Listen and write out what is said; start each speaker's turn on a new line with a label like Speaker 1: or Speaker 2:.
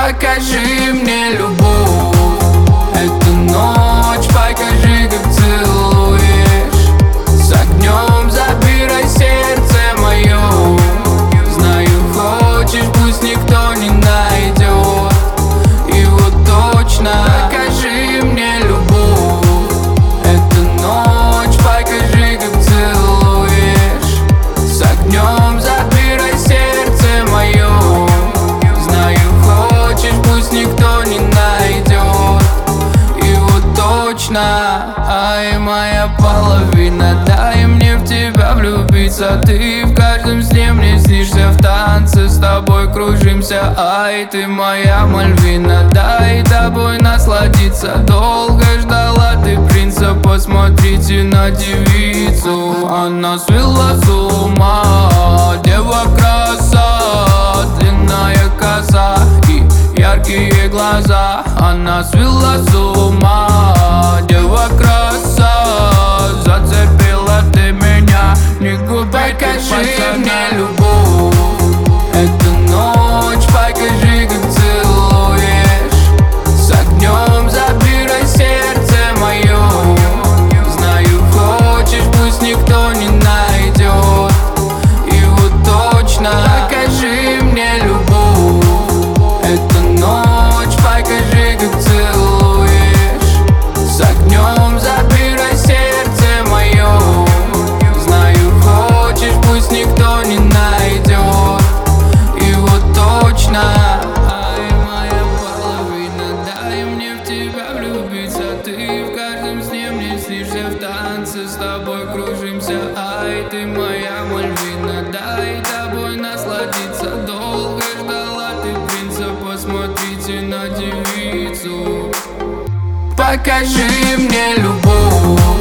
Speaker 1: покажи мне любовь. Эту ночь покажи, как целуешь. С огнем забирай сердце мое. Знаю, хочешь, пусть никто не найдет. И вот точно покажи мне любовь. Эту ночь покажи, как целуешь. С огнем забирай сердце мое. Знаю, хочешь, пусть никто не найдет. И вот точно, ай, моя половина, дай мне в тебя влюбиться. Ты в каждом сне мне снишься, в танце с тобой кружимся. Ай, ты моя Мальвина, дай тобой насладиться. Долго ждала ты принца, посмотрите на девицу. Она свела с ума, дева краса, длинная коса и яркие глаза. Она свела с ума, дева краса, зацепила ты меня, не губай, покажи мне любовь. Эту ночь покажи, как целуешь. С огнем забирай сердце мое. Знаю, хочешь, пусть никто не найдет. И вот точно покажи мне любовь. Эту ночь покажи, как целуешь. С огнем забирай сердце мое. Знаю, хочешь, пусть никто не найдет. И вот точно, ай, моя половина, дай мне в тебя влюбиться. Ты в каждом сне мне снишься, в танце с тобой кружимся. Ай, ты моя Мальвина, дай тобой насладиться. Долго ждала ты принца, посмотрите на девицу. Покажи мне любовь.